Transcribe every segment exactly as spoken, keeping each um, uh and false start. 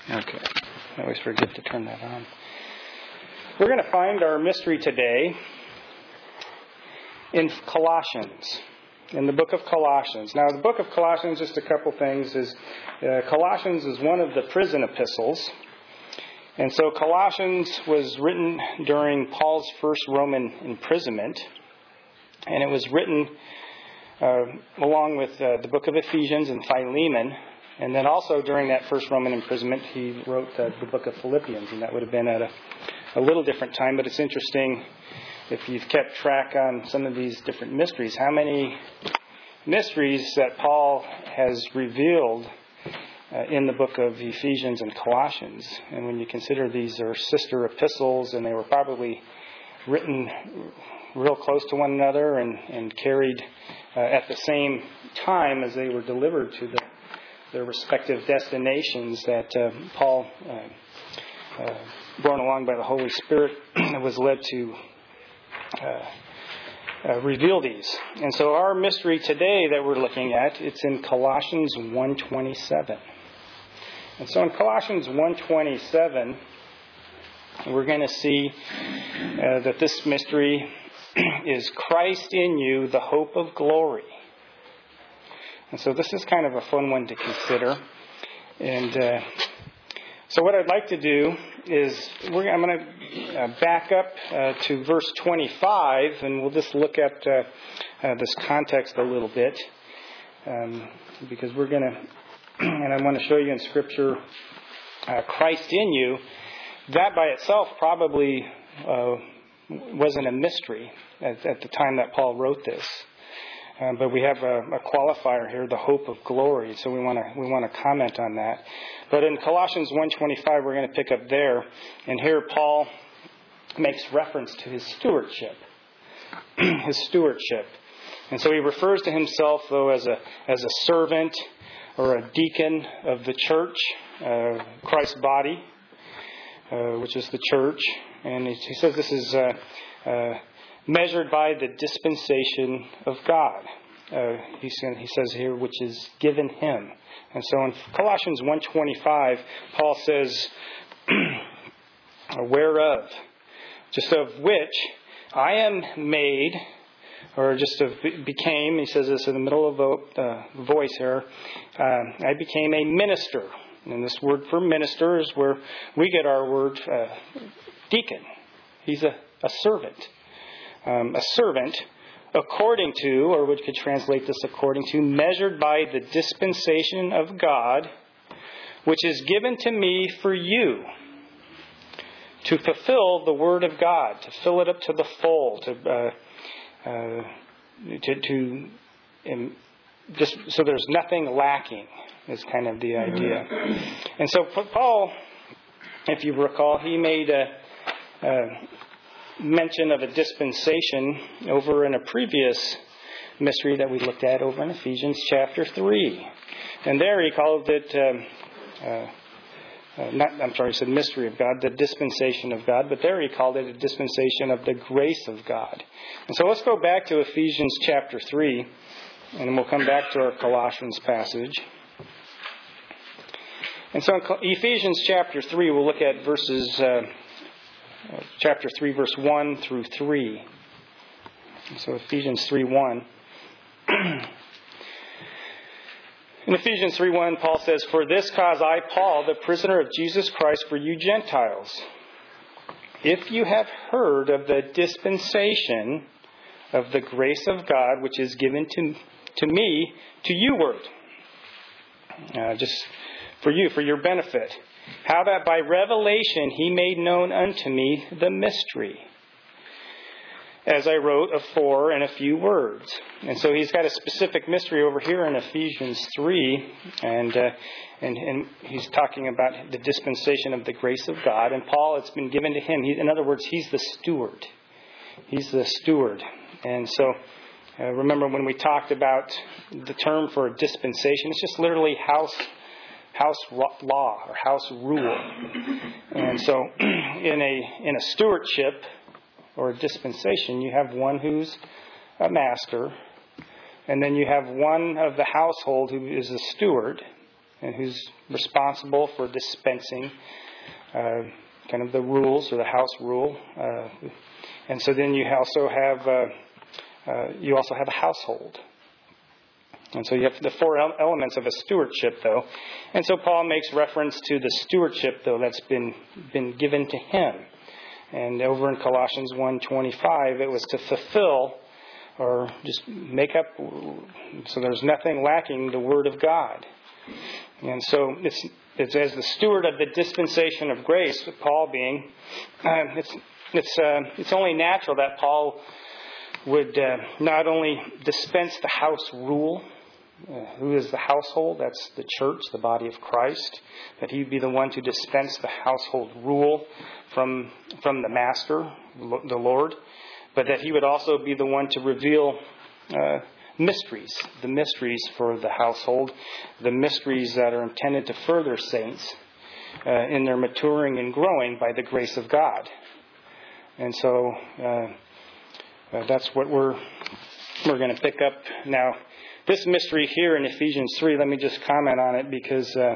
Okay. I always forget to turn that on. We're going to find our mystery today in Colossians, in the book of Colossians. Now, the book of Colossians, just a couple things, is uh, Colossians is one of the prison epistles. And so Colossians was written during Paul's first Roman imprisonment. And it was written uh, along with uh, the book of Ephesians and Philemon. And then also during that first Roman imprisonment, he wrote uh, the book of Philippians. And that would have been at a, a little different time. But it's interesting, if you've kept track on some of these different mysteries, how many mysteries that Paul has revealed uh, in the book of Ephesians and Colossians. And when you consider these are sister epistles, and they were probably written real close to one another and, and carried uh, at the same time as they were delivered to the, their respective destinations, that uh, Paul, uh, uh, borne along by the Holy Spirit, was led to uh, uh, reveal these. And so our mystery today that we're looking at, it's in Colossians one twenty-seven. And so in Colossians one twenty-seven, we're going to see uh, that this mystery is Christ in you, the hope of glory. And so this is kind of a fun one to consider. And uh, so what I'd like to do is we're, I'm going to uh, back up uh, to verse twenty-five, and we'll just look at uh, uh, this context a little bit, um, because we're going to, and I want to show you in Scripture, uh, Christ in you. That by itself probably uh, wasn't a mystery at, at the time that Paul wrote this. Um, but we have a, a qualifier here, the hope of glory. So we want to we want to comment on that. But in Colossians one twenty-five, we're going to pick up there, and here Paul makes reference to his stewardship, his stewardship, and so he refers to himself though as a as a servant or a deacon of the church, uh, Christ's body, uh, which is the church, and he, he says this is. Uh, uh, measured by the dispensation of God. Uh, he, he says here, which is given him. And so in Colossians one twenty-five, Paul says, whereof, just of which I am made, or just of became, he says this in the middle of the uh, voice here, uh, I became a minister. And this word for minister is where we get our word uh, deacon. He's a, a servant. Um, a servant, according to, or we could translate this according to, measured by the dispensation of God, which is given to me for you, to fulfill the word of God, to fill it up to the full, to uh, uh, to, to um, just so there's nothing lacking, is kind of the idea. And so Paul, if you recall, he made a. a mention of a dispensation over in a previous mystery that we looked at over in Ephesians chapter three. And there he called it, um, uh, uh, not, I'm sorry, he said mystery of God, the dispensation of God, but there he called it a dispensation of the grace of God. And so let's go back to Ephesians chapter three, and then we'll come back to our Colossians passage. And so in Ephesians chapter three, we'll look at verses... Uh, Uh, chapter three, verse one through three. So Ephesians three one. In Ephesians three one, Paul says, For this cause I, Paul, the prisoner of Jesus Christ, for you Gentiles, if you have heard of the dispensation of the grace of God, which is given to, to me, to you word. Uh, just for you, for your benefit. How that by revelation he made known unto me the mystery, as I wrote afore in a few words. And so he's got a specific mystery over here in Ephesians three, and uh, and, and he's talking about the dispensation of the grace of God. And Paul, it's been given to him. He, in other words, he's the steward. He's the steward. And so uh, remember when we talked about the term for a dispensation, it's just literally house house law or house rule. And so in a in a stewardship or a dispensation, you have one who's a master, and then you have one of the household who is a steward, and who's responsible for dispensing uh, kind of the rules or the house rule. Uh, and so then you also have uh, uh, you also have a household. And so you have the four elements of a stewardship, though. And so Paul makes reference to the stewardship, though, that's been been given to him. And over in Colossians one twenty-five, it was to fulfill or just make up, so there's nothing lacking, the Word of God. And so it's it's as the steward of the dispensation of grace, Paul being, uh, it's it's uh, it's only natural that Paul would uh, not only dispense the house rule. Uh, who is the household? That's the church, the body of Christ. That he would be the one to dispense the household rule from from the master, the Lord. But that he would also be the one to reveal uh, mysteries, the mysteries for the household, the mysteries that are intended to further saints uh, in their maturing and growing by the grace of God. And so uh, uh, that's what we're we're going to pick up now. This mystery here in Ephesians three, let me just comment on it because uh,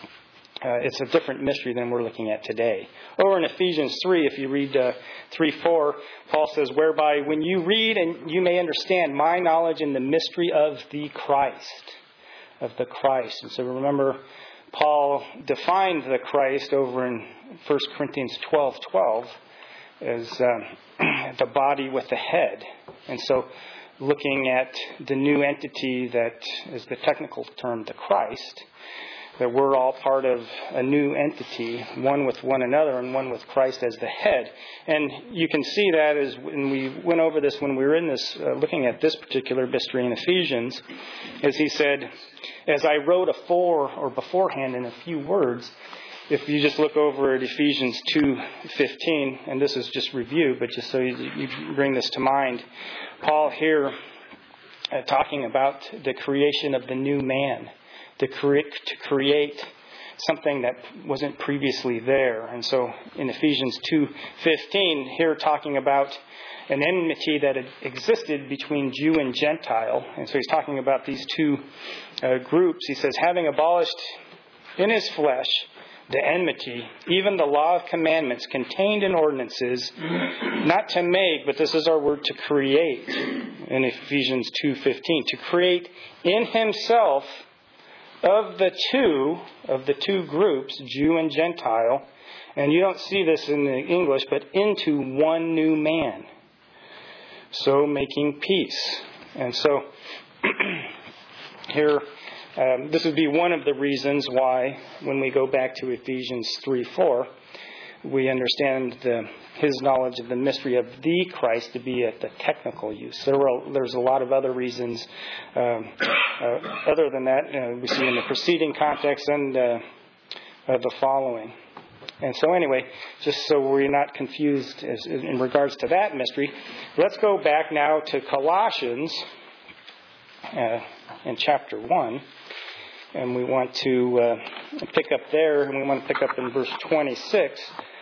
uh, it's a different mystery than we're looking at today. Over in Ephesians three, if you read uh, three four, Paul says, whereby when you read and you may understand my knowledge in the mystery of the Christ, of the Christ. And so remember, Paul defined the Christ over in First Corinthians twelve twelve as uh, the body with the head. And so looking at the new entity that is the technical term, the Christ, that we're all part of a new entity, one with one another and one with Christ as the head. And you can see that as when we went over this, when we were in this, uh, looking at this particular mystery in Ephesians, as he said, as I wrote afore or beforehand in a few words, if you just look over at Ephesians two fifteen, and this is just review, but just so you, you bring this to mind, Paul here uh, talking about the creation of the new man, to create, to create something that wasn't previously there. And so in Ephesians two fifteen, here talking about an enmity that had existed between Jew and Gentile. And so he's talking about these two uh, groups. He says, having abolished in his flesh the enmity, even the law of commandments contained in ordinances, not to make, but this is our word, to create, in Ephesians two fifteen, to create in himself of the two, of the two groups, Jew and Gentile, and you don't see this in the English, but into one new man, so making peace. And so here, Um, this would be one of the reasons why, when we go back to Ephesians three four, we understand the, his knowledge of the mystery of the Christ to be at the technical use. There were, there's a lot of other reasons. Um, uh, other than that, uh, we see in the preceding context and uh, uh, the following. And so anyway, just so we're not confused as, in regards to that mystery, let's go back now to Colossians uh, in chapter one. And we want to uh, pick up there, and we want to pick up in verse twenty-six.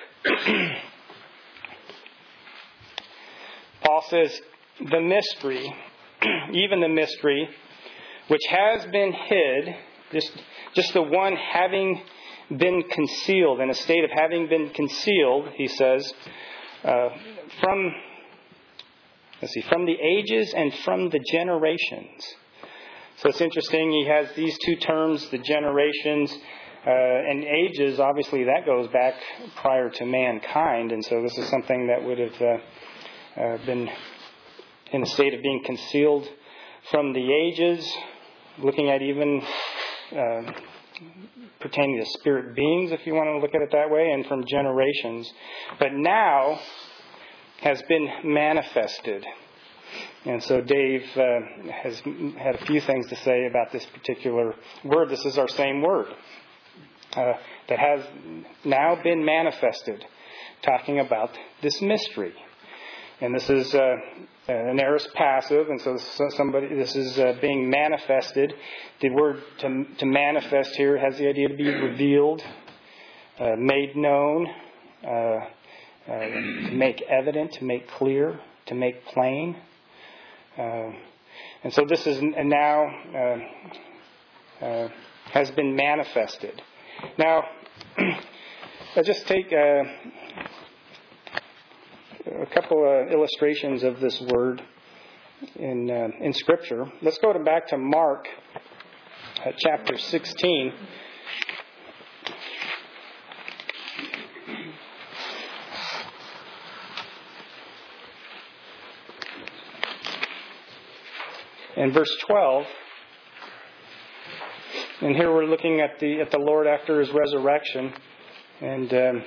Paul says, the mystery, even the mystery, which has been hid, just, just the one having been concealed, in a state of having been concealed, he says, uh, from, let's see, from the ages and from the generations. So it's interesting, he has these two terms, the generations uh, and ages. Obviously, that goes back prior to mankind. And so this is something that would have uh, uh, been in a state of being concealed from the ages, looking at even uh, pertaining to spirit beings, if you want to look at it that way, and from generations. But now has been manifested. And so Dave uh, has had a few things to say about this particular word. This is our same word uh, that has now been manifested, talking about this mystery. And this is uh, an aorist passive, and so somebody this is uh, being manifested. The word to, to manifest here has the idea to be revealed, uh, made known, uh, uh, to make evident, to make clear, to make plain. Uh, and so this is now uh, uh, has been manifested. Now, let's just take a, a couple of illustrations of this word in uh, in Scripture. Let's go to back to Mark uh, chapter sixteen. In verse twelve, and here we're looking at the at the Lord after His resurrection, and um,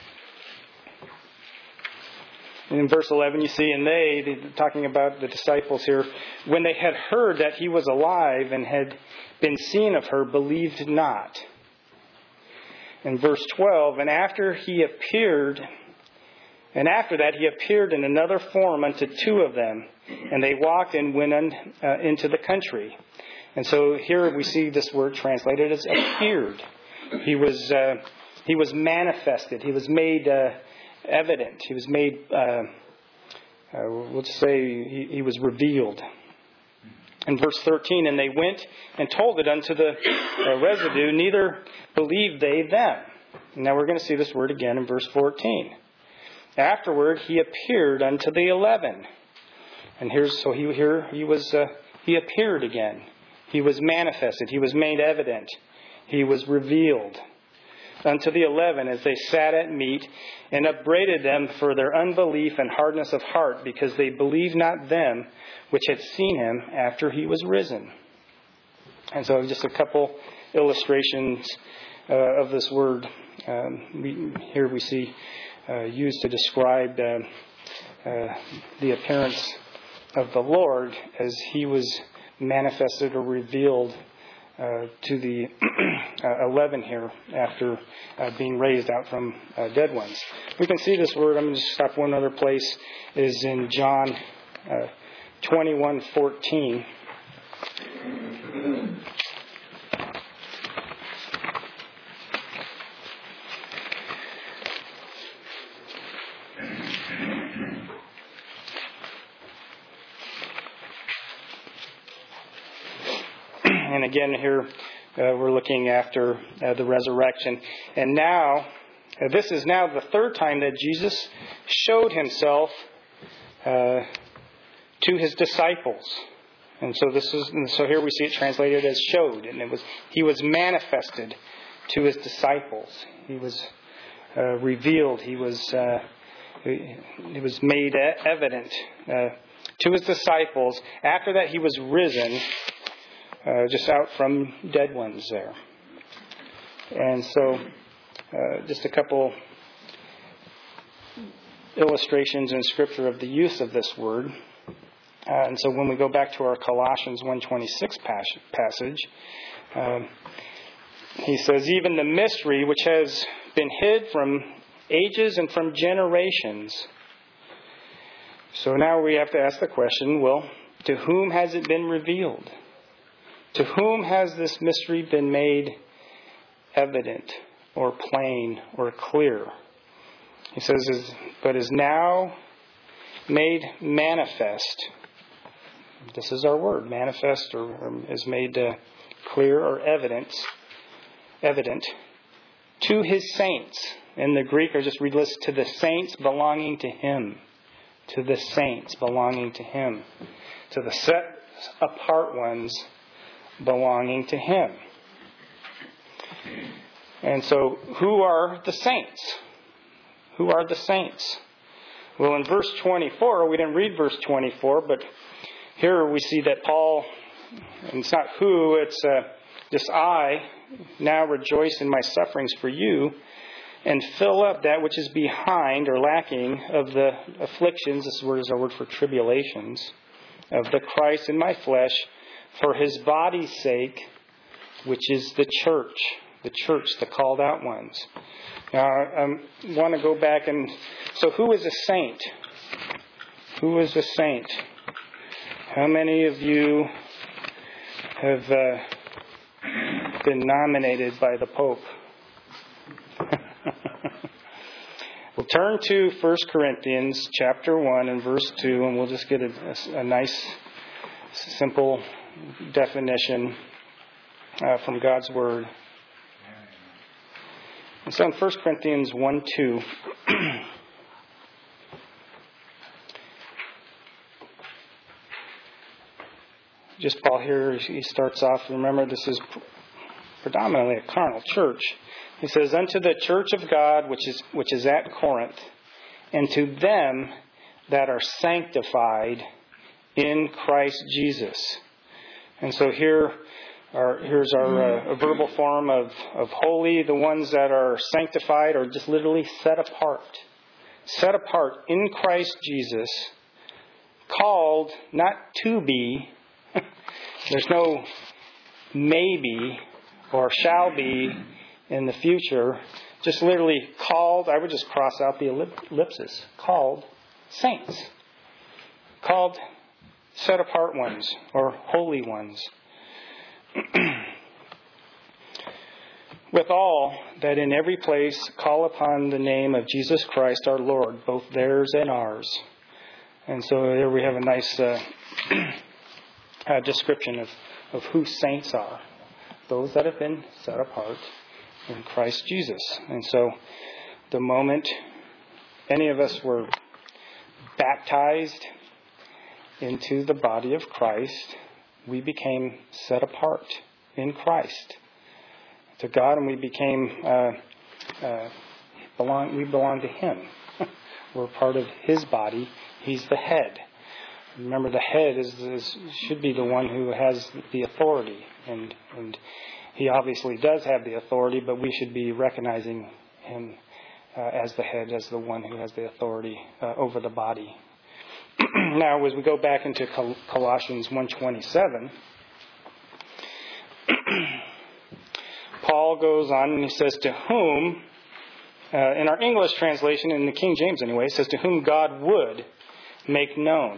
in verse eleven you see, and they, talking about the disciples here, when they had heard that He was alive and had been seen of her, believed not. In verse twelve, and after He appeared, and after that He appeared in another form unto two of them, and they walked and went un, uh, into the country. And so here we see this word translated as appeared. He was uh, he was manifested. He was made uh, evident. He was made, uh, uh, we'll just say, he, he was revealed. In verse thirteen, and they went and told it unto the uh, residue, neither believed they them. Now we're going to see this word again in verse fourteen. Afterward, He appeared unto the eleven. And here's so he here he was uh, he appeared again. He was manifested. He was made evident. He was revealed unto the eleven as they sat at meat, and upbraided them for their unbelief and hardness of heart, because they believed not them which had seen Him after He was risen. And so just a couple illustrations uh, of this word um, we, here we see uh, used to describe uh, uh, the appearance of the Lord as He was manifested or revealed uh, to the uh, eleven here after uh, being raised out from uh, dead ones. We can see this word. I'm going to stop one other place. Is in John uh, twenty-one fourteen. And again, here uh, we're looking after uh, the resurrection. And now, uh, this is now the third time that Jesus showed Himself uh, to His disciples. And so this is, and so here we see it translated as showed. And it was He was manifested to His disciples. He was uh, revealed. He was uh, He was made evident uh, to His disciples. After that, He was risen. Uh, just out from dead ones there. And so uh, just a couple illustrations in Scripture of the use of this word. Uh, and so when we go back to our Colossians one twenty-six pas- passage, um, he says, even the mystery which has been hid from ages and from generations. So now we have to ask the question, well, to whom has it been revealed? To whom has this mystery been made evident or plain or clear? He says, but is now made manifest. This is our word, manifest, or, or is made uh, clear or evident, evident to His saints. In the Greek, or just read this, to the saints belonging to Him. To the saints belonging to Him. To the set apart ones belonging to Him. And so, who are the saints? Who are the saints? Well, in verse twenty-four, we didn't read verse twenty-four, but here we see that Paul, and it's not who, it's uh, just I, now rejoice in my sufferings for you, and fill up that which is behind or lacking of the afflictions, this word is our word for tribulations, of the Christ in my flesh, for His body's sake, which is the church, the church, the called out ones. Now, I um, want to go back and, so who is a saint? Who is a saint? How many of you have uh, been nominated by the Pope? We'll turn to First Corinthians chapter one and verse two, and we'll just get a, a, a nice, simple definition. uh, from God's Word. And so in First Corinthians one two, just Paul here, he starts off, remember this is predominantly a carnal church. He says, unto the church of God which is which is at Corinth, and to them that are sanctified in Christ Jesus. And so here are, here's our uh, verbal form of, of holy. The ones that are sanctified are just literally set apart. Set apart in Christ Jesus, called not to be. There's no maybe or shall be in the future. Just literally called, I would just cross out the ellipsis. Called saints. Called set apart ones or holy ones. With all that in every place call upon the name of Jesus Christ our Lord, both theirs and ours. And so here we have a nice uh, uh, description of, of who saints are. Those that have been set apart in Christ Jesus. And so the moment any of us were baptized into the body of Christ, we became set apart in Christ to God, and we became uh, uh, belong. We belong to Him. We're part of His body. He's the head. Remember, the head is, is should be the one who has the authority, and and He obviously does have the authority, but we should be recognizing Him uh, as the head, as the one who has the authority uh, over the body. Now, as we go back into Col- Colossians one twenty-seven, Paul goes on and he says, to whom, uh, in our English translation, in the King James anyway, it says, to whom God would make known.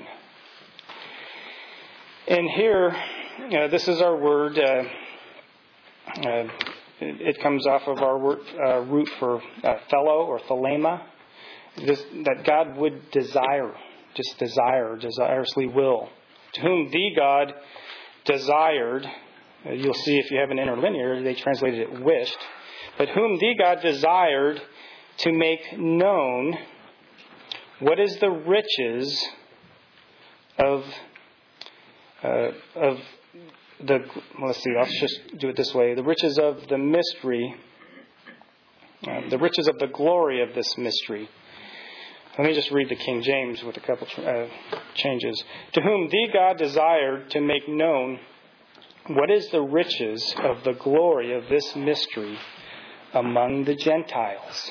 And here, uh, this is our word, uh, uh, it, it comes off of our word, uh, root for uh, fellow or thelema, this, that God would desire, just desire, desirously will. To whom the God desired, uh, you'll see if you have an interlinear, they translated it wished, but whom the God desired to make known what is the riches of uh, of the, well, let's see, I'll just do it this way, the riches of the mystery, uh, the riches of the glory of this mystery. Let me just read the King James with a couple uh, changes. To whom the God desired to make known what is the riches of the glory of this mystery among the Gentiles.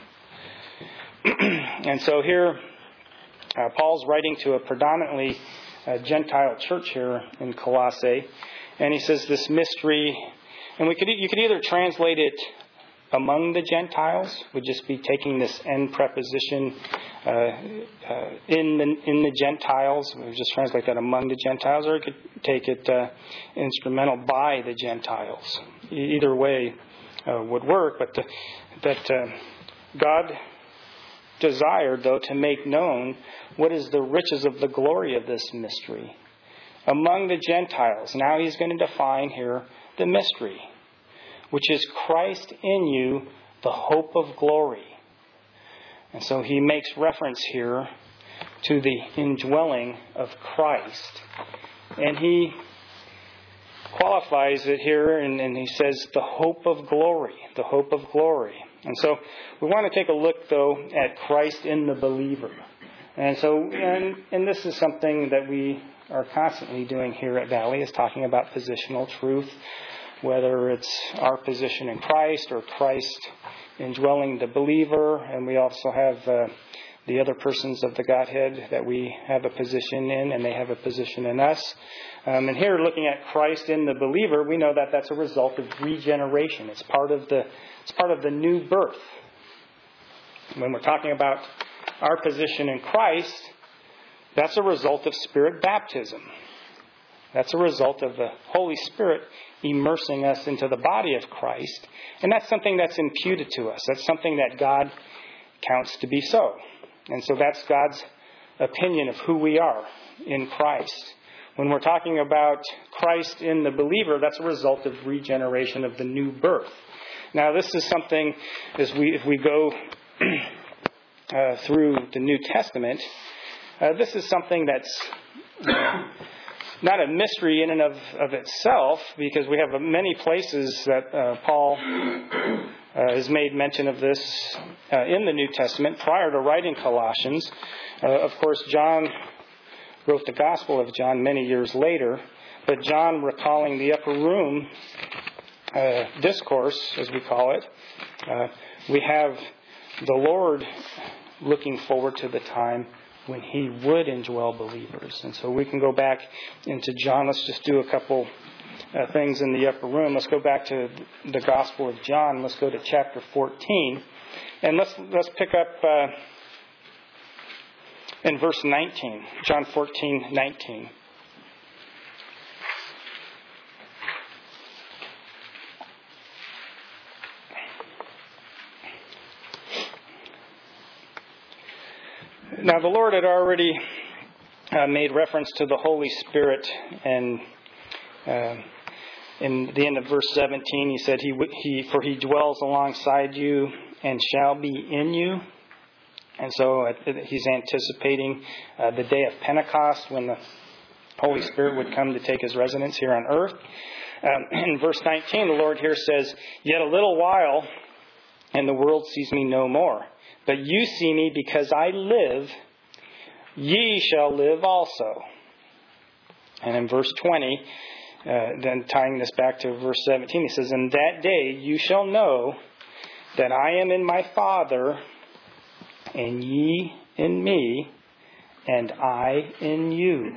And so here, uh, Paul's writing to a predominantly uh, Gentile church here in Colossae, and he says this mystery, and we could you could either translate it among the Gentiles, would just be taking this end preposition uh, uh, in the in the Gentiles. We would just translate that among the Gentiles, or you could take it uh, instrumental by the Gentiles. E- either way uh, would work, but the, that uh, God desired, though, to make known what is the riches of the glory of this mystery among the Gentiles. Now he's going to define here the mystery, which is Christ in you, the hope of glory. And so he makes reference here to the indwelling of Christ. And he qualifies it here, and, and he says the hope of glory, the hope of glory. And so we want to take a look, though, at Christ in the believer. And so, and, and this is something that we are constantly doing here at Valley, is talking about positional truth, whether it's our position in Christ or Christ indwelling the believer. And we also have uh, the other persons of the Godhead that we have a position in, and they have a position in us. Um, and here, looking at Christ in the believer, we know that that's a result of regeneration. It's part of the it's part of the new birth. When we're talking about our position in Christ, that's a result of Spirit baptism. That's a result of the Holy Spirit immersing us into the body of Christ. And that's something that's imputed to us. That's something that God counts to be so. And so that's God's opinion of who we are in Christ. When we're talking about Christ in the believer, that's a result of regeneration, of the new birth. Now, this is something, as we if we go uh, through the New Testament, uh, this is something that's uh, not a mystery in and of, of itself, because we have many places that uh, Paul uh, has made mention of this uh, in the New Testament prior to writing Colossians. Uh, of course, John wrote the Gospel of John many years later, but John, recalling the upper room uh, discourse, as we call it, uh, we have the Lord looking forward to the time when He would indwell believers. And so we can go back into John. Let's just do a couple uh, things in the upper room. Let's go back to the Gospel of John. Let's go to chapter fourteen, and let's let's pick up uh, in verse nineteen. John fourteen nineteen. Now, the Lord had already uh, made reference to the Holy Spirit, and uh, in the end of verse seventeen, He said, "He, he, for He dwells alongside you and shall be in you." And so uh, He's anticipating uh, the day of Pentecost, when the Holy Spirit would come to take His residence here on earth. Um, in verse nineteen, the Lord here says, "Yet a little while, and the world sees me no more. But you see me, because I live, ye shall live also." And in verse twenty, uh, then tying this back to verse seventeen, He says, "In that day you shall know that I am in my Father, and ye in me, and I in you."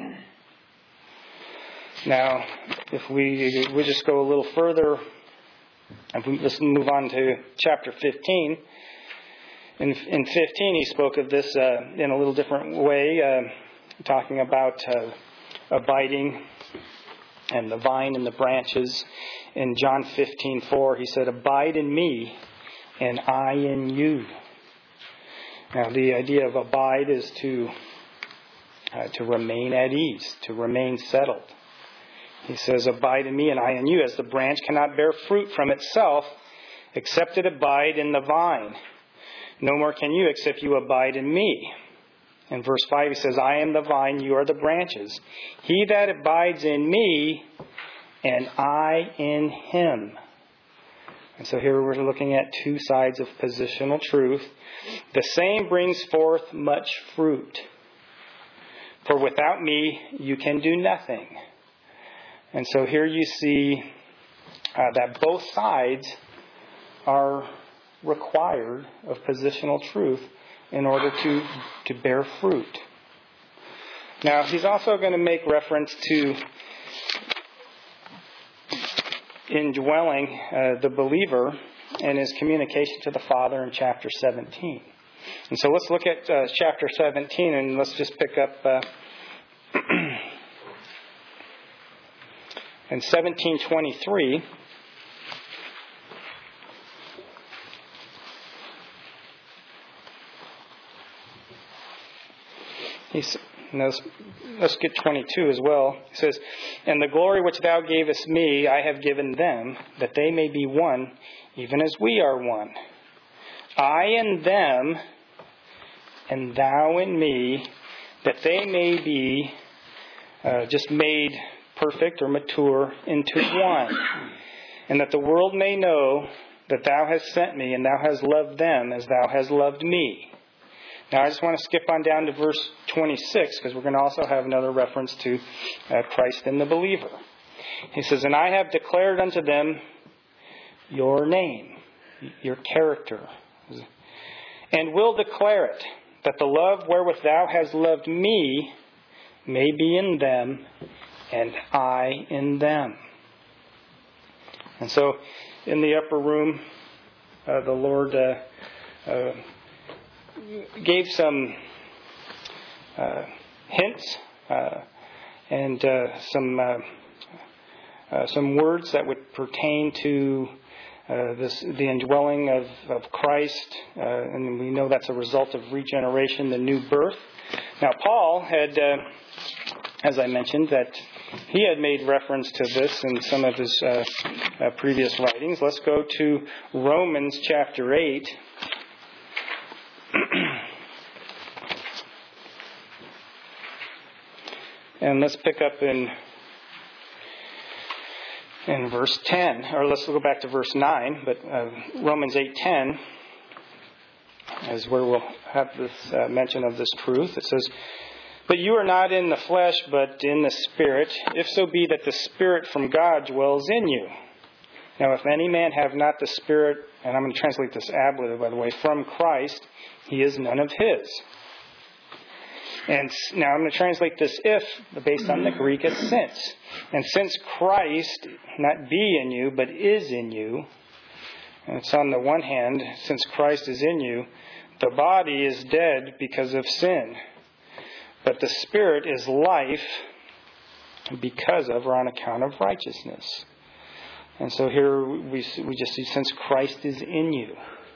Now, if we we just go a little further, if we, let's move on to chapter fifteen. In, in fifteen, He spoke of this uh, in a little different way, uh, talking about uh, abiding and the vine and the branches. In John fifteen four, He said, "Abide in me, and I in you." Now, the idea of abide is to uh, to remain at ease, to remain settled. He says, "Abide in me, and I in you, as the branch cannot bear fruit from itself, except it abide in the vine. No more can you, except you abide in me." In verse five, He says, "I am the vine, you are the branches. He that abides in me, and I in him." And so here we're looking at two sides of positional truth. "The same brings forth much fruit. For without me, you can do nothing." And so here you see uh, that both sides are required of positional truth in order to, to bear fruit. Now, He's also going to make reference to indwelling uh, the believer and His communication to the Father in chapter seventeen. And so let's look at uh, chapter seventeen, and let's just pick up uh, in seventeen twenty-three. He's, let's, let's get twenty-two as well. He says, "And the glory which thou gavest me, I have given them, that they may be one, even as we are one. I in them, and thou in me, that they may be uh, just made perfect or mature into one. And that the world may know that thou hast sent me, and thou hast loved them as thou hast loved me." Now, I just want to skip on down to verse twenty-six, because we're going to also have another reference to uh, Christ in the believer. He says, "And I have declared unto them your name," your character, "and will declare it, that the love wherewith thou hast loved me may be in them, and I in them." And so, in the upper room, uh, the Lord uh, uh, gave some uh, hints uh, and uh, some uh, uh, some words that would pertain to uh, this, the indwelling of, of Christ, uh, and we know that's a result of regeneration, the new birth. Now, Paul had uh, as I mentioned, that he had made reference to this in some of his uh, uh, previous writings. Let's go to Romans chapter eight. And let's pick up in in verse ten, or let's go back to verse nine, but uh, Romans eight ten is where we'll have this uh, mention of this truth. It says, "But you are not in the flesh, but in the Spirit, if so be that the Spirit from God dwells in you. Now if any man have not the Spirit," and I'm going to translate this ablative, by the way, "from Christ, he is none of his." And now I'm going to translate this "if" based on the Greek as "since." And since Christ, not be in you, but is in you, and it's on the one hand, since Christ is in you, the body is dead because of sin, but the Spirit is life because of, or on account of, righteousness. And so here we we just see, since Christ is in you.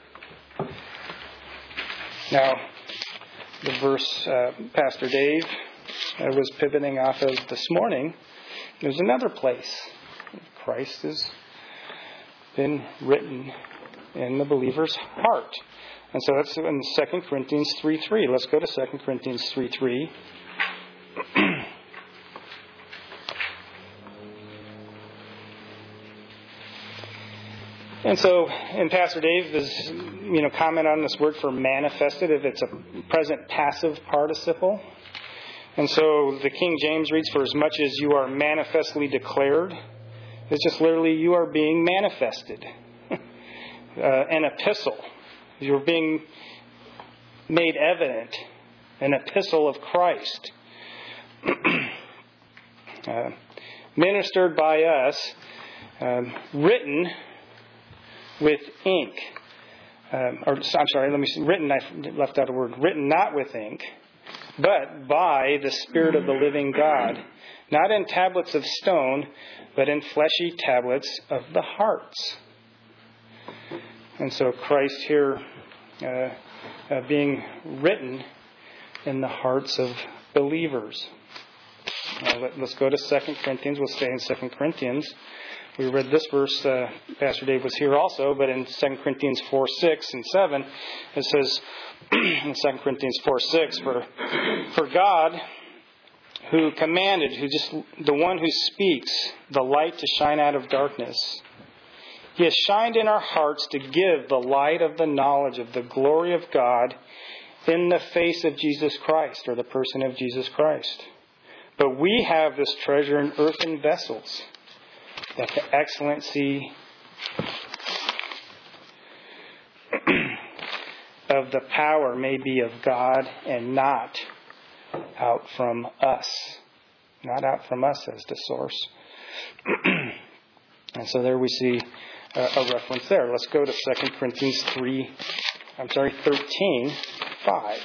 Now, the verse uh, Pastor Dave uh, was pivoting off of this morning, there's another place Christ has been written in the believer's heart. And so that's in Second Corinthians three three. Let's go to Second Corinthians three three. And so, and Pastor Dave is, you know, comment on this word for manifested, if it's a present passive participle. And so the King James reads, "For as much as you are manifestly declared," it's just literally you are being manifested. uh, an epistle. You're being made evident. An epistle of Christ. uh, ministered by us. Um, written with ink. Um, or I'm sorry, let me see. Written, I left out a word. Written not with ink, but by the Spirit of the living God. Not in tablets of stone, but in fleshy tablets of the hearts. And so Christ here uh, uh, being written in the hearts of believers. Uh, let, let's go to Second Corinthians. We'll stay in Second Corinthians. We read this verse, uh, Pastor Dave was here also, but in Second Corinthians four, six, and seven, it says, in Second Corinthians four, six, for, for God, who commanded, who just the one who speaks, the light to shine out of darkness, He has shined in our hearts to give the light of the knowledge of the glory of God in the face of Jesus Christ, or the person of Jesus Christ. But we have this treasure in earthen vessels, that the excellency of the power may be of God and not out from us. Not out from us as the source. And so there we see a, a reference there. Let's go to Second Corinthians three, I'm sorry, thirteen, five.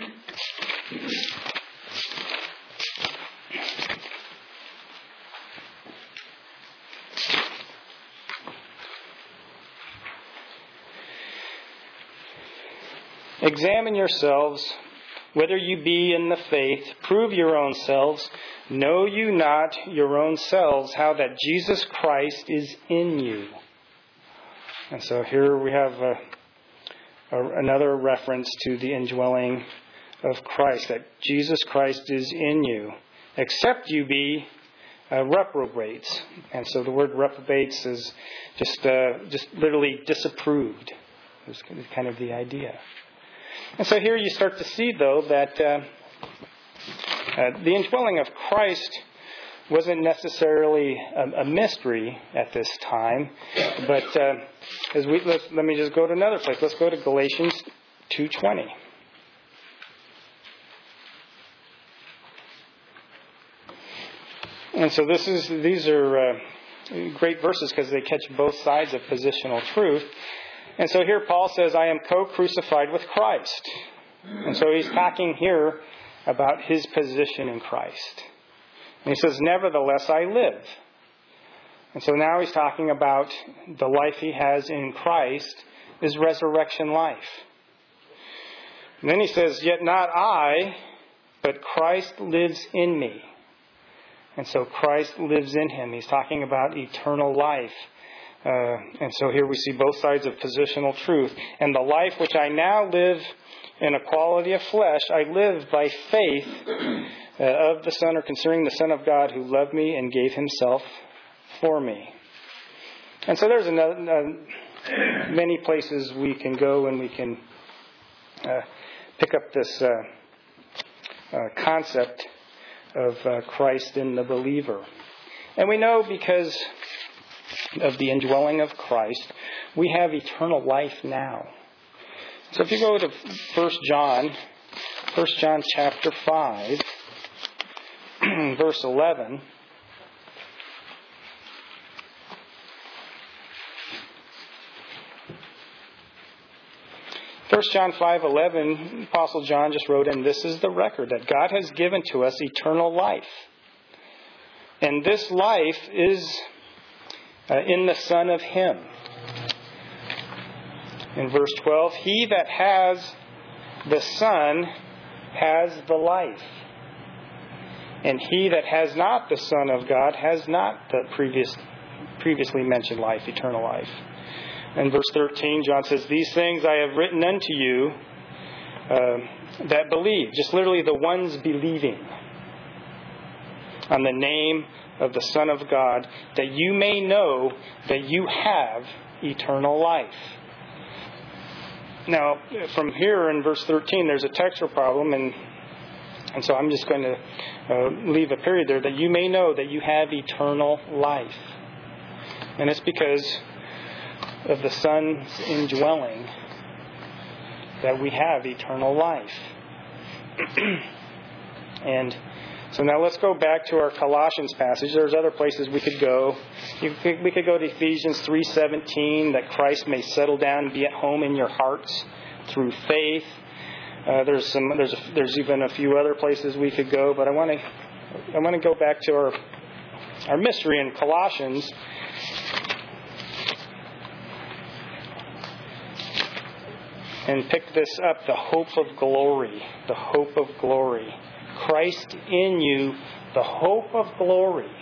Examine yourselves, whether you be in the faith. Prove your own selves. Know you not your own selves how that Jesus Christ is in you. And so here we have a, a, another reference to the indwelling of Christ, that Jesus Christ is in you, except you be uh, reprobates. And so the word reprobates is just uh, just literally disapproved. Is kind of the idea. And so here you start to see, though, that uh, uh, the indwelling of Christ wasn't necessarily a, a mystery at this time. But uh, as we let's, let me just go to another place. Let's go to Galatians two twenty. And so this is these are uh, great verses because they catch both sides of positional truth. And so here Paul says, I am co-crucified with Christ. And so he's talking here about his position in Christ. And he says, nevertheless, I live. And so now he's talking about the life he has in Christ is resurrection life. And then he says, yet not I, but Christ lives in me. And so Christ lives in him. He's talking about eternal life. Uh, and so here we see both sides of positional truth. And the life which I now live in equality of flesh, I live by faith uh, of the Son, or concerning the Son of God, who loved me and gave himself for me. And so there's another, uh, many places we can go and we can uh, pick up this uh, uh, concept of uh, Christ in the believer. And we know because of the indwelling of Christ, we have eternal life now. So if you go to First John, First John chapter five, verse eleven. First John five eleven, Apostle John just wrote, and this is the record, that God has given to us eternal life. And this life is uh, in the Son of Him. In verse twelve, he that has the Son has the life. And he that has not the Son of God has not the previous, previously mentioned life, eternal life. In verse thirteen, John says, these things I have written unto you uh, that believe. Just literally the ones believing on the name of the Son of God, that you may know that you have eternal life. Now, from here in verse thirteen, there's a textual problem, and and so I'm just going to uh, leave a period there, that you may know that you have eternal life. And it's because of the Son's indwelling that we have eternal life. And so now let's go back to our Colossians passage. There's other places we could go. You could, we could go to Ephesians three seventeen, that Christ may settle down and be at home in your hearts through faith. Uh, there's some. There's a, there's even a few other places we could go, but I want to I want to go back to our our mystery in Colossians. And pick this up, the hope of glory. The hope of glory. Christ in you, the hope of glory.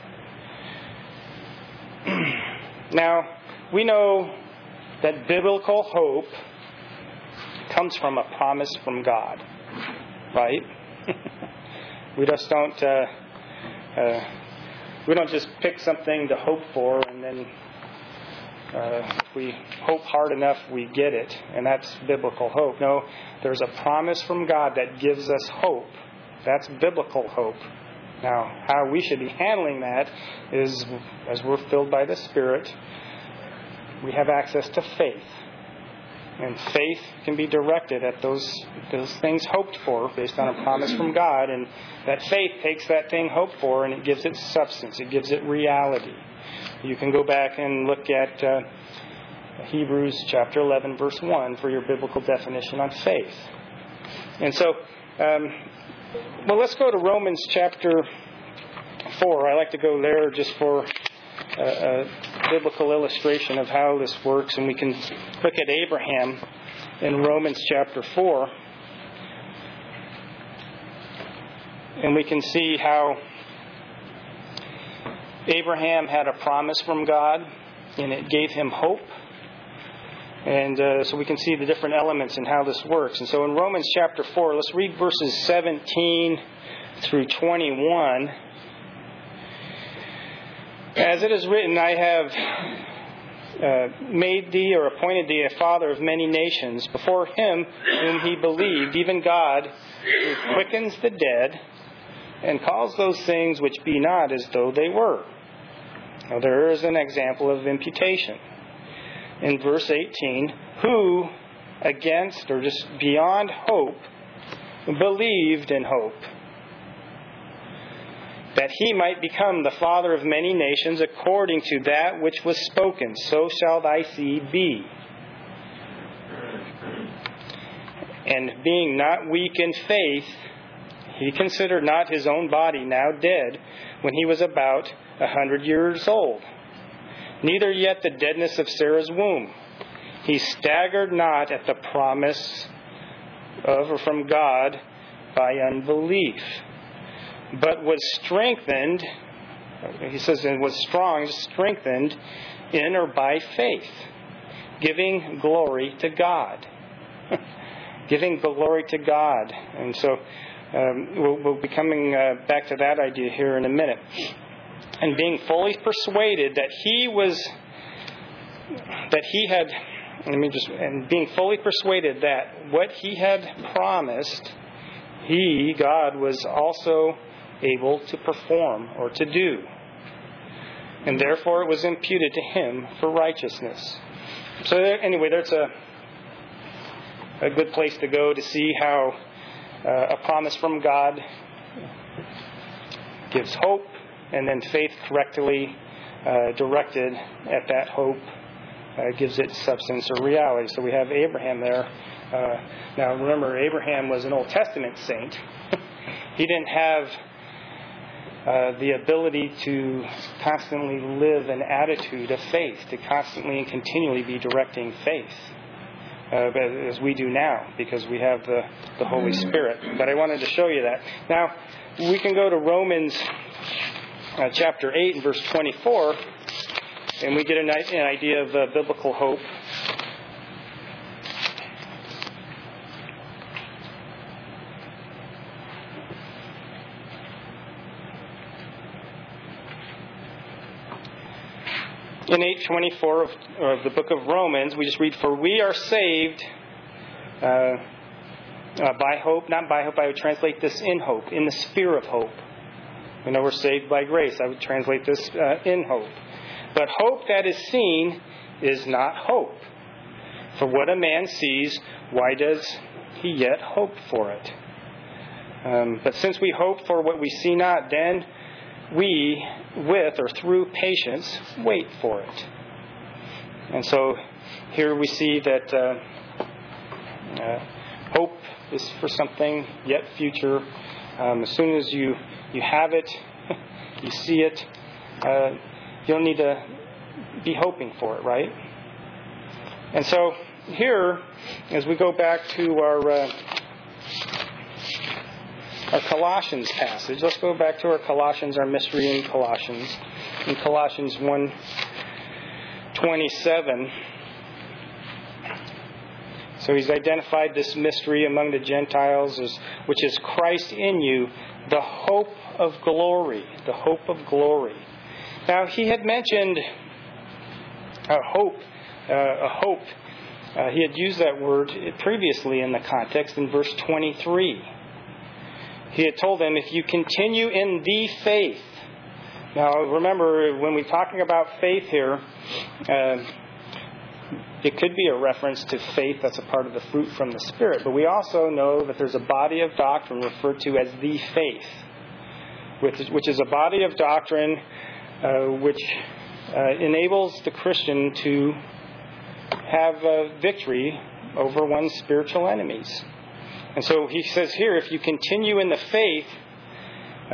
Now, we know that biblical hope comes from a promise from God. Right? We just don't uh, uh, we don't just pick something to hope for and then Uh, if we hope hard enough, we get it. And that's biblical hope. No, there's a promise from God that gives us hope. That's biblical hope. Now, how we should be handling that is, as we're filled by the Spirit, we have access to faith. And faith can be directed at those, those things hoped for based on a promise from God. And that faith takes that thing hoped for and it gives it substance. It gives it reality. You can go back and look at uh, Hebrews chapter eleven, verse one for your biblical definition on faith. And so, um, well, let's go to Romans chapter four. I like to go there just for a, a biblical illustration of how this works. And we can look at Abraham in Romans chapter four. And we can see how Abraham had a promise from God, and it gave him hope. And uh, so we can see the different elements and how this works. And so in Romans chapter four, let's read verses seventeen through twenty-one. As it is written, I have uh, made thee or appointed thee a father of many nations, before him whom he believed, even God, who quickens the dead, and calls those things which be not as though they were. Now there is an example of imputation. In verse eighteen, who against or just beyond hope believed in hope, that he might become the father of many nations according to that which was spoken, so shall thy seed be. And being not weak in faith, he considered not his own body now dead when he was about a hundred years old, neither yet the deadness of Sarah's womb. He staggered not at the promise of or from God by unbelief, but was strengthened, he says, and was strong, strengthened in or by faith, giving glory to God. Giving glory to God. And so um, we'll, we'll be coming uh, back to that idea here in a minute. And being fully persuaded that he was, that he had, let me just, and being fully persuaded that what he had promised, he, God, was also able to perform or to do. And therefore it was imputed to him for righteousness. So there, anyway, there's a a good place to go to see how uh, a promise from God gives hope, and then faith correctly uh, directed at that hope uh, gives it substance or reality. So we have Abraham there. Uh, now remember, Abraham was an Old Testament saint. He didn't have uh, the ability to constantly live an attitude of faith, to constantly and continually be directing faith. Uh, as we do now, because we have the, the Holy Spirit. But I wanted to show you that. Now, we can go to Romans uh, chapter eight and verse twenty-four, and we get an, an idea of uh, biblical hope. In eight twenty-four of, of the book of Romans, we just read, "For we are saved uh, uh, by hope," not by hope, I would translate this in hope, in the sphere of hope. We know we're saved by grace. I would translate this uh, in hope. "But hope that is seen is not hope. For what a man sees, why does he yet hope for it? Um, but since we hope for what we see not, then we, with or through patience, wait for it." And so here we see that uh, uh, hope is for something yet future. Um, as soon as you, you have it, you see it, uh, you don't need to be hoping for it, right? And so here, as we go back to our uh, Our Colossians passage. Let's go back to our Colossians, our mystery in Colossians. In Colossians one twenty-seven. So he's identified this mystery among the Gentiles, as, which is Christ in you, the hope of glory. The hope of glory. Now, he had mentioned a hope. Uh, a hope. Uh, he had used that word previously in the context in verse twenty-three. He had told them, if you continue in the faith. Now, remember, when we're talking about faith here, uh, it could be a reference to faith that's a part of the fruit from the Spirit. But we also know that there's a body of doctrine referred to as the faith, which, which is a body of doctrine uh, which uh, enables the Christian to have uh, victory over one's spiritual enemies. And so he says here, if you continue in the faith, uh,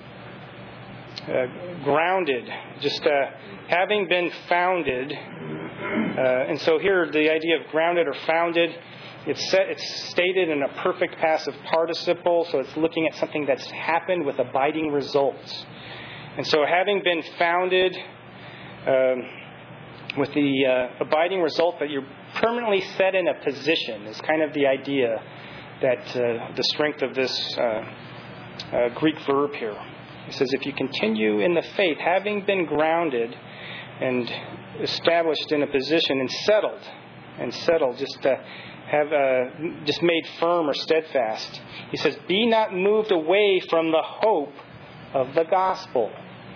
uh, grounded, just uh, having been founded, uh, and so here the idea of grounded or founded, it's, set, it's stated in a perfect passive participle, so it's looking at something that's happened with abiding results. And so having been founded um, with the uh, abiding result that you're permanently set in a position is kind of the idea. That uh, the strength of this uh, uh, Greek verb here. He says, if you continue in the faith, having been grounded and established in a position and settled, and settled, just uh, have uh, just made firm or steadfast. He says, be not moved away from the hope of the gospel.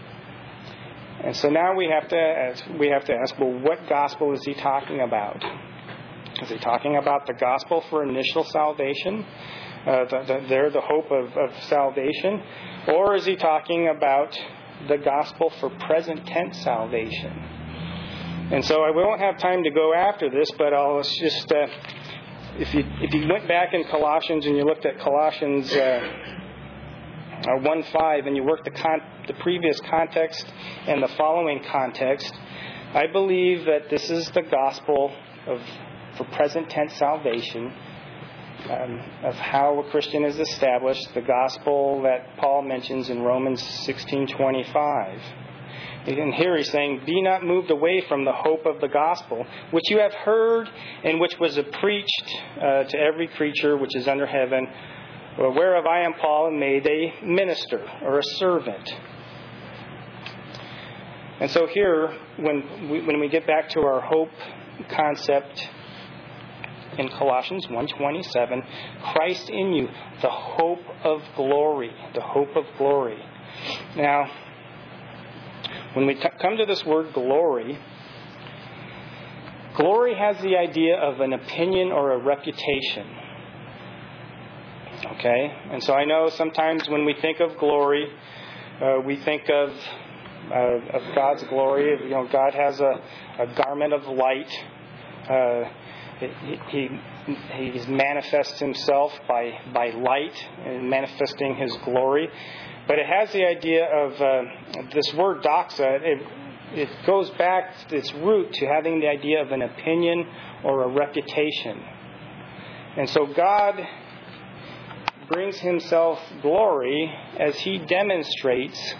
And so now we have to ask, we have to ask, well, what gospel is he talking about? Is he talking about the gospel for initial salvation? Uh, the, the, there, the hope of, of salvation? Or is he talking about the gospel for present tense salvation? And so I won't have time to go after this, but I'll just, uh, if you if you went back in Colossians and you looked at Colossians uh, one five and you worked the, con- the previous context and the following context, I believe that this is the gospel of for present tense salvation. um, of how a Christian is established, the gospel that Paul mentions in Romans sixteen twenty-five. And here he's saying, "Be not moved away from the hope of the gospel, which you have heard, and which was preached uh, to every creature which is under heaven, whereof I am Paul, and made a minister," or a servant. And so here, when we, when we get back to our hope concept in Colossians one twenty-seven, Christ in you, the hope of glory, the hope of glory. Now, when we t- come to this word glory, glory has the idea of an opinion or a reputation. Okay? And so I know sometimes when we think of glory, uh, we think of uh, of God's glory. You know, God has a, a garment of light. Uh, he, he he manifests himself by, by light and manifesting his glory. But it has the idea of uh, this word doxa. It, it goes back to its root to having the idea of an opinion or a reputation. And so God brings himself glory as he demonstrates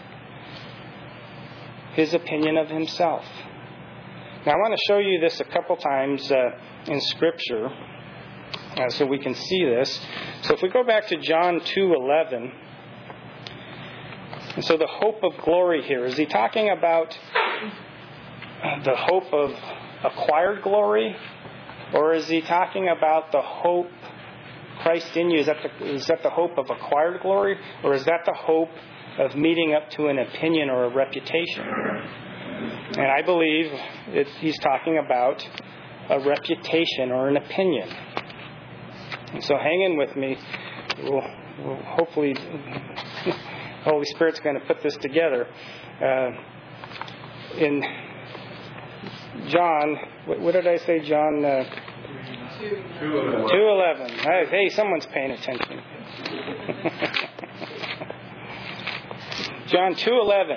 his opinion of himself. Now I want to show you this a couple times uh, in Scripture uh, so we can see this. So if we go back to John two eleven, and so the hope of glory here, is he talking about the hope of acquired glory? Or is he talking about the hope Christ in you? Is that the, is that the hope of acquired glory? Or is that the hope of meeting up to an opinion or a reputation? And I believe it, he's talking about a reputation or an opinion. And so hang in with me. We'll, we'll hopefully... The Holy Spirit's going to put this together. Uh, in John, what, what did I say, John? Uh, two eleven. Hey, someone's paying attention. John two eleven.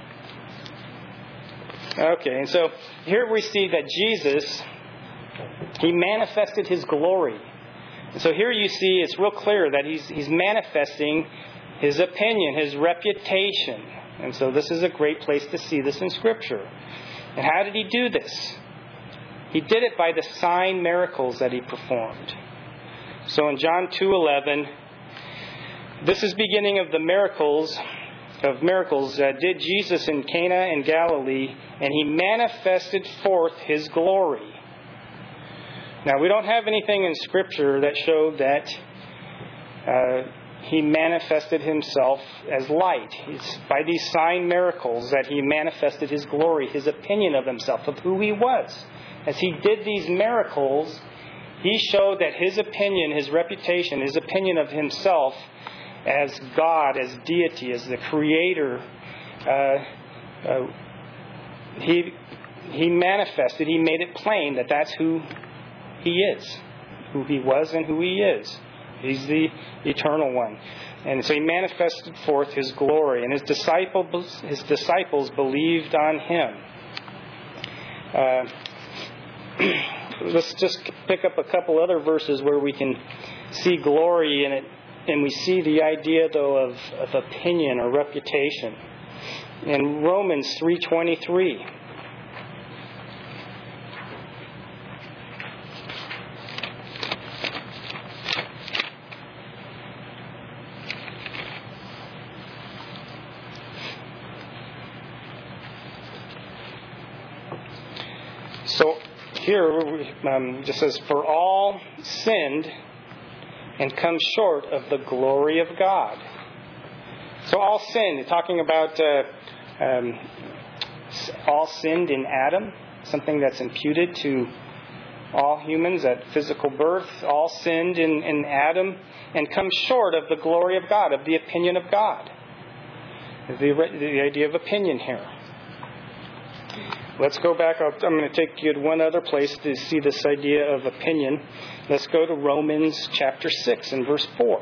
Okay, and so here we see that Jesus, he manifested his glory. And so here you see it's real clear that he's he's manifesting his opinion, his reputation. And so this is a great place to see this in Scripture. And how did he do this? He did it by the sign miracles that he performed. So in John two eleven, this is beginning of the miracles of miracles uh, did Jesus in Cana in Galilee, and he manifested forth his glory. Now we don't have anything in Scripture that showed that uh, he manifested himself as light. It's by these sign miracles that he manifested his glory, his opinion of himself, of who he was. As he did these miracles, he showed that his opinion, his reputation, his opinion of himself as God, as deity, as the creator, uh, uh, he he manifested, he made it plain that that's who he is, who he was and who he is. He's the eternal one. And so he manifested forth his glory, and his disciples, his disciples believed on him. Uh, let's just pick up a couple other verses where we can see glory in it, and we see the idea, though, of, of opinion or reputation. In Romans three twenty-three. So here um, it just says, "For all sinned and come short of the glory of God." So all sinned, talking about uh, um, all sinned in Adam, something that's imputed to all humans at physical birth. All sinned in, in Adam and come short of the glory of God, of the opinion of God. The, the idea of opinion here. Let's go back. I'm going to take you to one other place to see this idea of opinion. Let's go to Romans chapter six and verse four.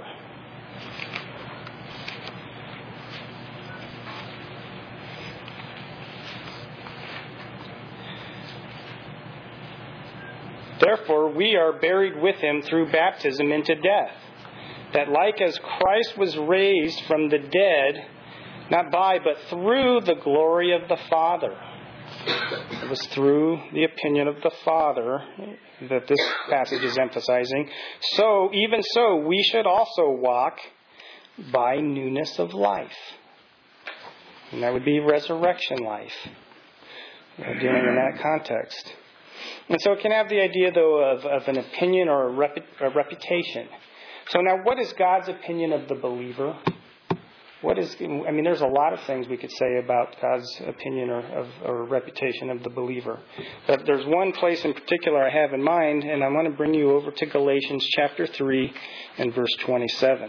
Therefore, we are buried with him through baptism into death. That like as Christ was raised from the dead, not by, but through the glory of the Father. It was through the opinion of the Father that this passage is emphasizing. So, even so, we should also walk by newness of life. And that would be resurrection life, dealing in that context. And so it can have the idea, though, of, of an opinion or a, rep, a reputation. So now, what is God's opinion of the believer? What is? I mean, there's a lot of things we could say about God's opinion or, of, or reputation of the believer. But there's one place in particular I have in mind, and I want to bring you over to Galatians chapter three and verse twenty-seven.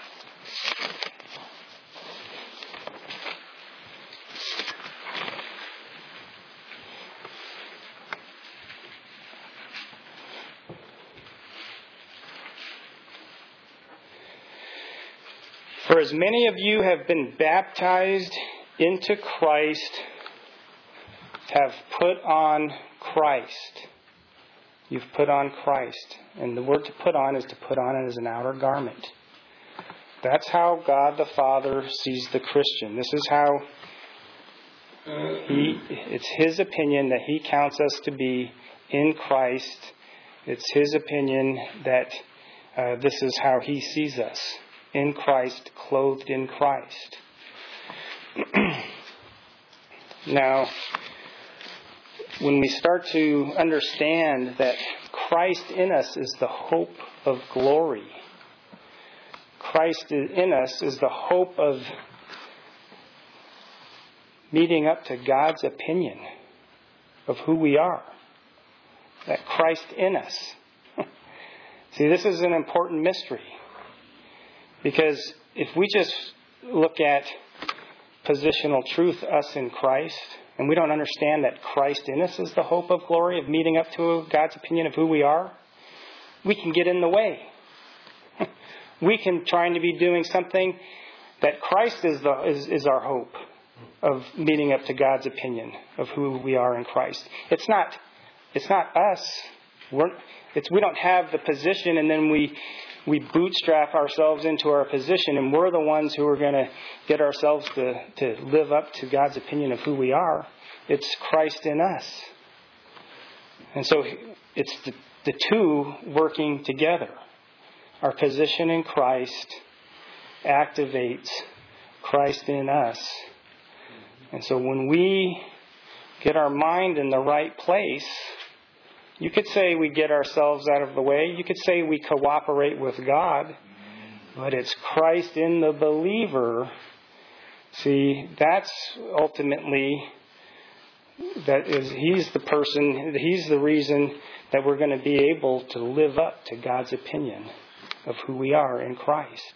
For as many of you have been baptized into Christ, have put on Christ. You've put on Christ. And the word to put on is to put on as an outer garment. That's how God the Father sees the Christian. This is how he, it's His opinion that He counts us to be in Christ. It's His opinion that uh, this is how He sees us. In Christ, clothed in Christ. Now, when we start to understand that Christ in us is the hope of glory, Christ in us is the hope of meeting up to God's opinion of who we are. That Christ in us. See, this is an important mystery. Because if we just look at positional truth, us in Christ, and we don't understand that Christ in us is the hope of glory, of meeting up to God's opinion of who we are, we can get in the way. We can try to be doing something that Christ is, the, is, is our hope of meeting up to God's opinion of who we are in Christ. It's not, it's not us. We're, it's, we don't have the position and then we... We bootstrap ourselves into our position, and we're the ones who are going to get ourselves to, to live up to God's opinion of who we are. It's Christ in us. And so it's the, the two working together. Our position in Christ activates Christ in us. And so when we get our mind in the right place, you could say we get ourselves out of the way. You could say we cooperate with God. But it's Christ in the believer. See, that's ultimately, that is, He's the person, He's the reason that we're going to be able to live up to God's opinion of who we are in Christ.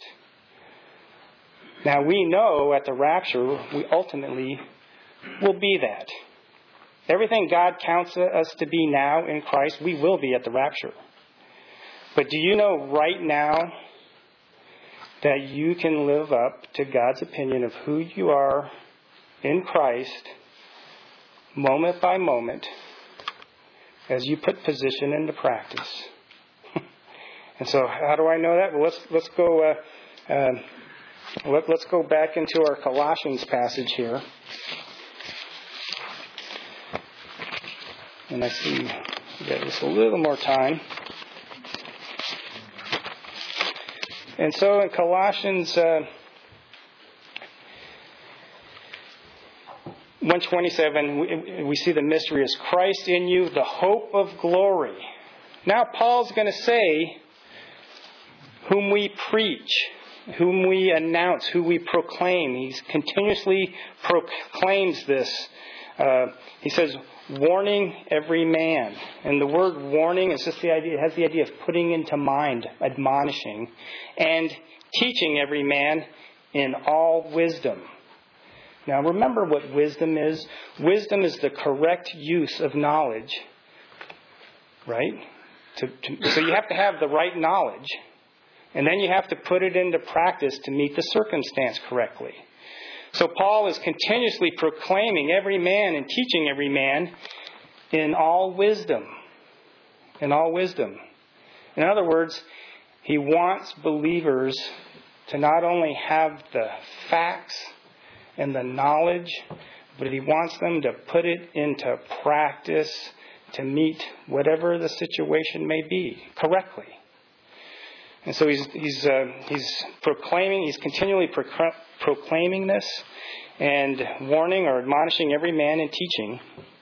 Now we know at the rapture, we ultimately will be that. Everything God counts us to be now in Christ, we will be at the rapture. But do you know right now that you can live up to God's opinion of who you are in Christ moment by moment as you put position into practice? And so how do I know that? Well, let's let's go uh, uh, let, let's go back into our Colossians passage here. And I see we got just a little more time. And so in Colossians uh, one twenty-seven, we, we see the mystery is Christ in you, the hope of glory. Now Paul's going to say, whom we preach, whom we announce, who we proclaim. He continuously proclaims this. Uh, he says, warning every man. And the word warning is just the idea, it has the idea of putting into mind, admonishing, and teaching every man in all wisdom. Now remember what wisdom is. Wisdom is the correct use of knowledge. Right? To, to, so you have to have the right knowledge. And then you have to put it into practice to meet the circumstance correctly. So Paul is continuously proclaiming every man and teaching every man in all wisdom. in all wisdom. In other words, he wants believers to not only have the facts and the knowledge, but he wants them to put it into practice to meet whatever the situation may be correctly. And so he's he's uh, he's proclaiming, he's continually pro- proclaiming this and warning or admonishing every man in teaching.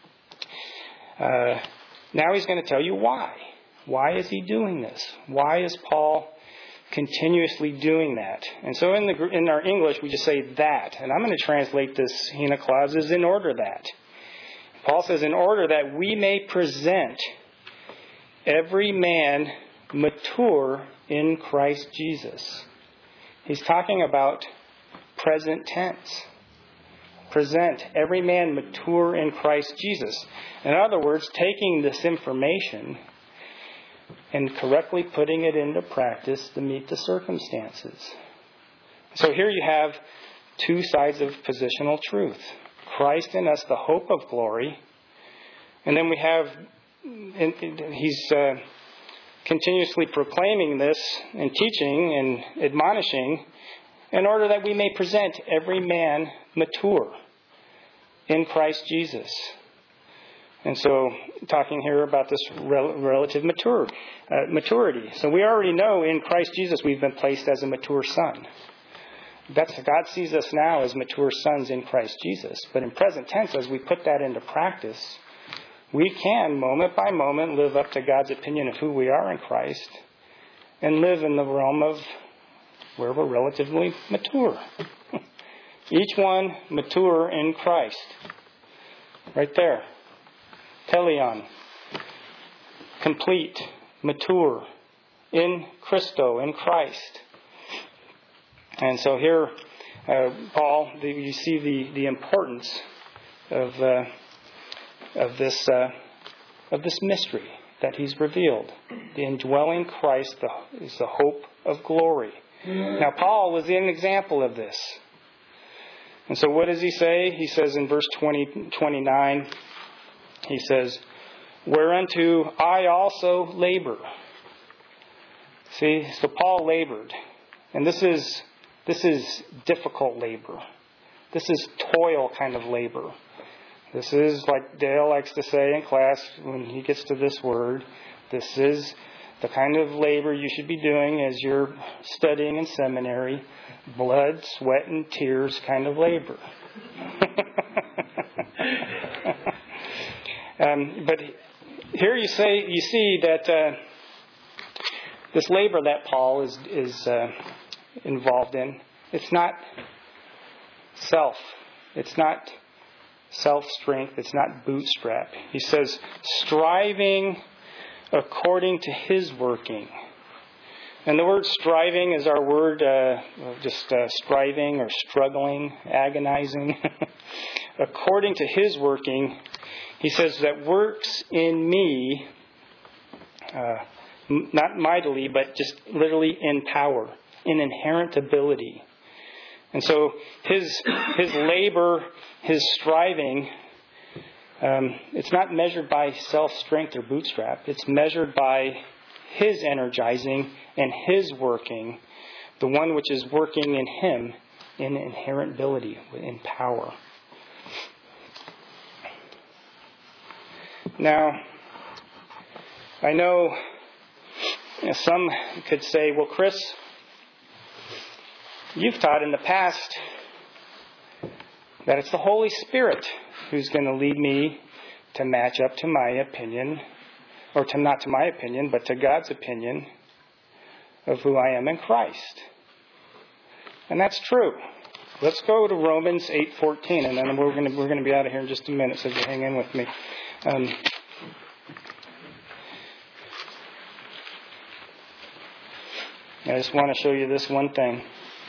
Uh, now he's going to tell you why. Why is he doing this? Why is Paul continuously doing that? And so in the in our English we just say that, and I'm going to translate this hina clause as in order that. Paul says, in order that we may present every man mature in Christ Jesus. He's talking about present tense. Present every man mature in Christ Jesus. In other words, taking this information and correctly putting it into practice to meet the circumstances. So here you have two sides of positional truth. Christ in us, the hope of glory. And then we have, he's uh, continuously proclaiming this and teaching and admonishing in order that we may present every man mature in Christ Jesus. And so, talking here about this rel- relative mature, uh, maturity. So we already know in Christ Jesus we've been placed as a mature son. That's, God sees us now as mature sons in Christ Jesus. But in present tense, as we put that into practice, we can, moment by moment, live up to God's opinion of who we are in Christ and live in the realm of where we're relatively mature. Each one mature in Christ. Right there. Teleon. Complete. Mature. In Christo. In Christ. And so here, uh, Paul, the, you see the, the importance of uh, of this uh, of this mystery that he's revealed. The indwelling Christ the, is the hope of glory. Now, Paul was an example of this. And so what does he say? He says in verse twenty, twenty-nine, he says, whereunto I also labor. See, so Paul labored. And this is this is difficult labor. This is toil kind of labor. This is, like Dale likes to say in class when he gets to this word, this is the kind of labor you should be doing as you're studying in seminary. Blood, sweat, and tears kind of labor. um, but here you say you see that uh, this labor that Paul is is uh, involved in, it's not self. It's not self-strength. It's not bootstrap. He says, striving according to his working. And the word striving is our word, uh, just uh, striving or struggling, agonizing. According to his working, he says that works in me, uh, not mightily, but just literally in power, in inherent ability. And so his his labor, his striving, um, it's not measured by self-strength or bootstrap. It's measured by his energizing and his working, the one which is working in him in inherent ability, in power. Now, I know you know, some could say, well, Chris, you've taught in the past that it's the Holy Spirit who's going to lead me to match up to my opinion, or to not to my opinion, but to God's opinion of who I am in Christ. And that's true. Let's go to Romans eight fourteen, and then we're going to we're going to be out of here in just a minute, so you hang in with me. Um, I just want to show you this one thing.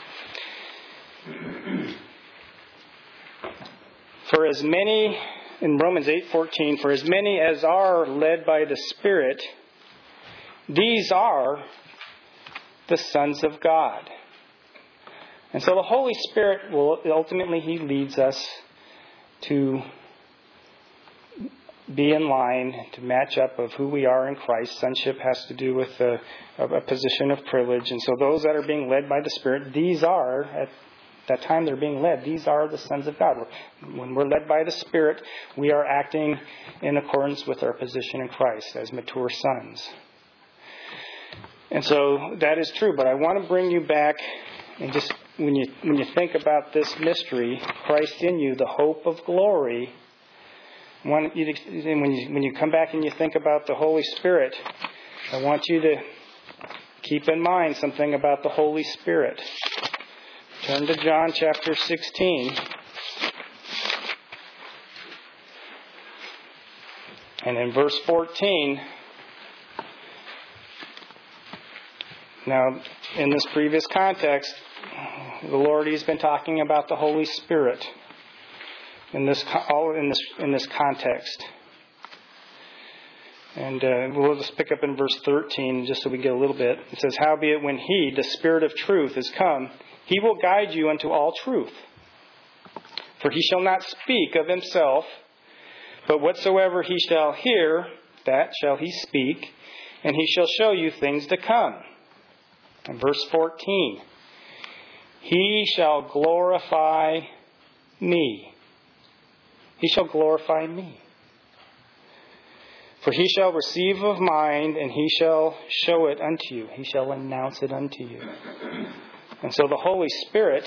For as many, in Romans eight fourteen, for as many as are led by the Spirit, these are the sons of God. And so the Holy Spirit will ultimately, He leads us to be in line, to match up of who we are in Christ. Sonship has to do with a, a position of privilege. And so those that are being led by the Spirit, these are, at that time they're being led, these are the sons of God. When we're led by the Spirit, we are acting in accordance with our position in Christ as mature sons. And so that is true. But I want to bring you back, and just when you when you think about this mystery, Christ in you, the hope of glory. When you, when you when you come back and you think about the Holy Spirit, I want you to keep in mind something about the Holy Spirit. Turn to John chapter sixteen. And in verse fourteen, now in this previous context, the Lord has been talking about the Holy Spirit in this all in this in this context. And uh, we'll just pick up in verse thirteen, just so we get a little bit. It says, "Howbeit, when He, the Spirit of truth, is come, He will guide you unto all truth. For He shall not speak of Himself, but whatsoever He shall hear, that shall He speak, and He shall show you things to come." And verse fourteen, "He shall glorify me." He shall glorify me. "For He shall receive of mine, and He shall show it unto you." He shall announce it unto you. And so the Holy Spirit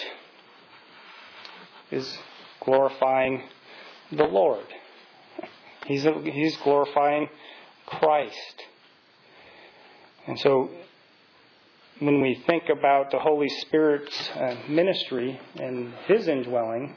is glorifying the Lord. He's, he's glorifying Christ. And so when we think about the Holy Spirit's uh, ministry and His indwelling,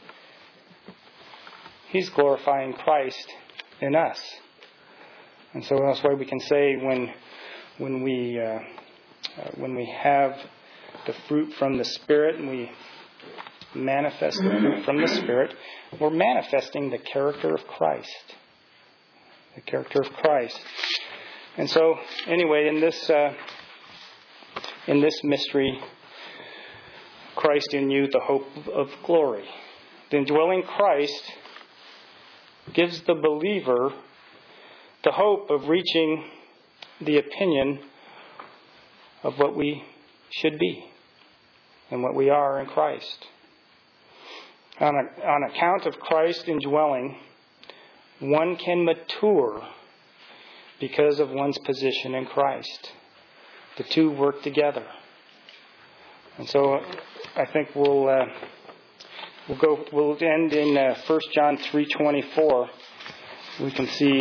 He's glorifying Christ in us. And so that's why we can say when when we uh, uh, when we have the fruit from the Spirit and we manifest the fruit from the Spirit, we're manifesting the character of Christ. The character of Christ. And so, anyway, in this uh, in this mystery, Christ in you, the hope of glory. The indwelling Christ gives the believer the hope of reaching the opinion of what we should be and what we are in Christ. On, a, on account of Christ indwelling, one can mature because of one's position in Christ. The two work together. And so I think we'll uh, we'll go we'll end in uh, First John three twenty-four. We can see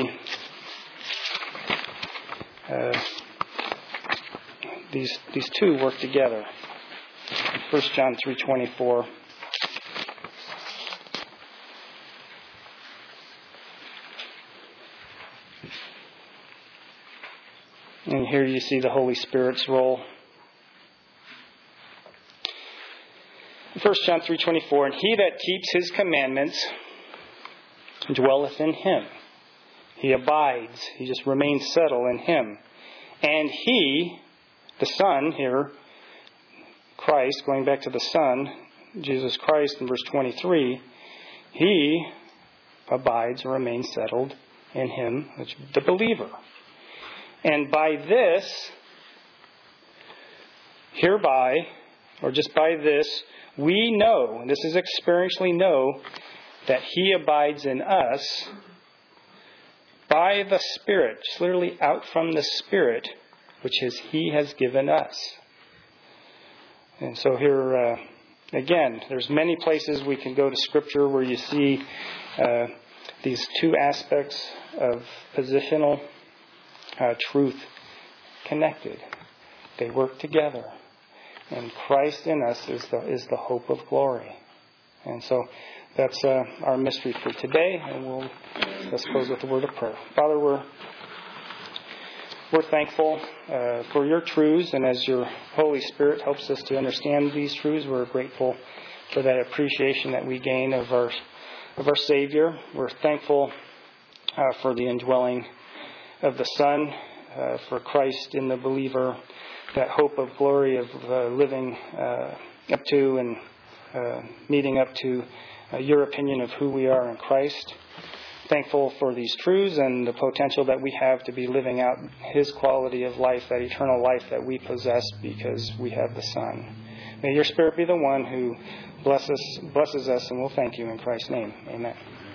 uh, these these two work together. First John three twenty-four. And here you see the Holy Spirit's role. First John three twenty-four, "And he that keeps His commandments dwelleth in Him." He abides. He just remains settled in Him. "And He," the Son here, Christ, going back to the Son, Jesus Christ in verse twenty-three, He abides or remains settled in Him, which the believer. "And by this, hereby, or just by this, we know," and this is experientially know, "that He abides in us by the Spirit," just literally out from the Spirit, which is He has given us. And so here, uh, again, there's many places we can go to Scripture where you see uh, these two aspects of positional Uh, truth connected. They work together. And Christ in us is the is the hope of glory. And so that's uh, our mystery for today. And we'll let's close with a word of prayer. Father, we're we're thankful uh, for your truths, and as your Holy Spirit helps us to understand these truths, we're grateful for that appreciation that we gain of our of our Savior. We're thankful uh, for the indwelling of the Son, uh, for Christ in the believer, that hope of glory of uh, living uh, up to and uh, meeting up to uh, your opinion of who we are in Christ. thankful for these truths and the potential that we have to be living out His quality of life, that eternal life that we possess because we have the Son. May your Spirit be the one who blesses, blesses us, and we'll thank you in Christ's name. Amen.